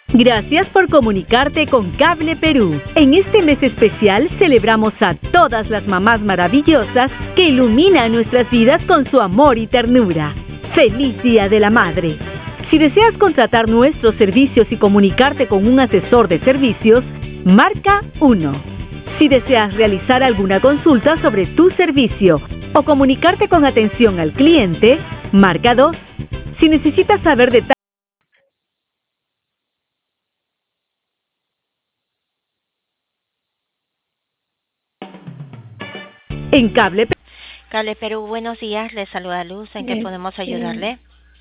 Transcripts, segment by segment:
Gracias por comunicarte con Cable Perú. En este mes especial celebramos a todas las mamás maravillosas que iluminan nuestras vidas con su amor y ternura. ¡Feliz Día de la Madre! Si deseas contratar nuestros servicios y comunicarte con un asesor de servicios, marca 1. Si deseas realizar alguna consulta sobre tu servicio o comunicarte con atención al cliente, marca 2. Si necesitas saber detalles en Cable Perú, buenos días, le saluda Luz, ¿en qué podemos ayudarle?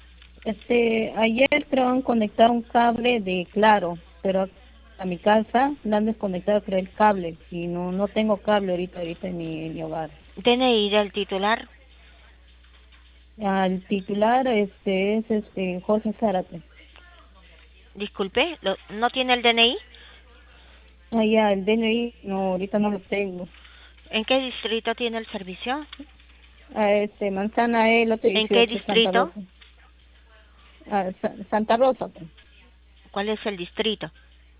Ayer creo han conectado un cable de Claro, pero a mi casa le han desconectado creo el cable y no tengo cable ahorita en mi hogar. DNI del titular. El titular es Jorge Zárate. Disculpe, ¿no tiene el DNI? Ya, el DNI no, ahorita no lo tengo. ¿En qué distrito tiene el servicio? Manzana E, lote 18, ¿En qué distrito? Santa Rosa. ¿Cuál es el distrito?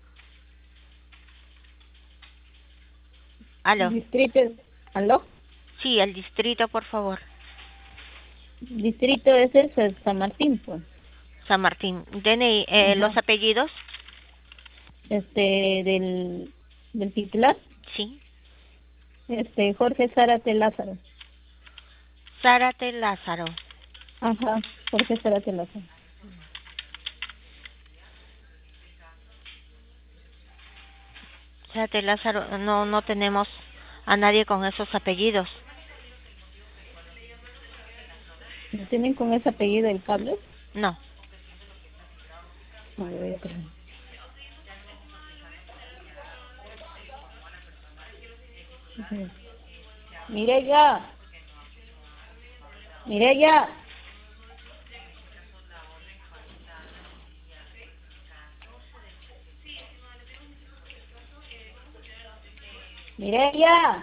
¿Aló? ¿Aló? Sí, el distrito, por favor. Distrito ese es San Martín, pues. San Martín. DNI, ¿los apellidos? Del titular. Sí. Jorge Zárate Lázaro. Zárate Lázaro. Ajá, Jorge Zárate Lázaro. Zárate Lázaro, no tenemos a nadie con esos apellidos. ¿No tienen con ese apellido el cable? No. Mireya. Mireya. Mireya.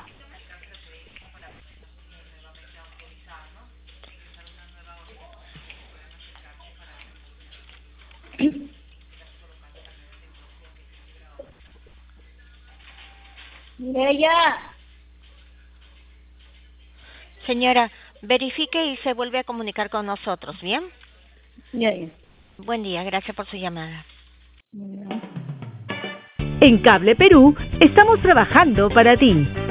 Mireya. Señora, verifique y se vuelve a comunicar con nosotros, ¿bien? Ya. Buen día, gracias por su llamada. En Cable Perú estamos trabajando para ti.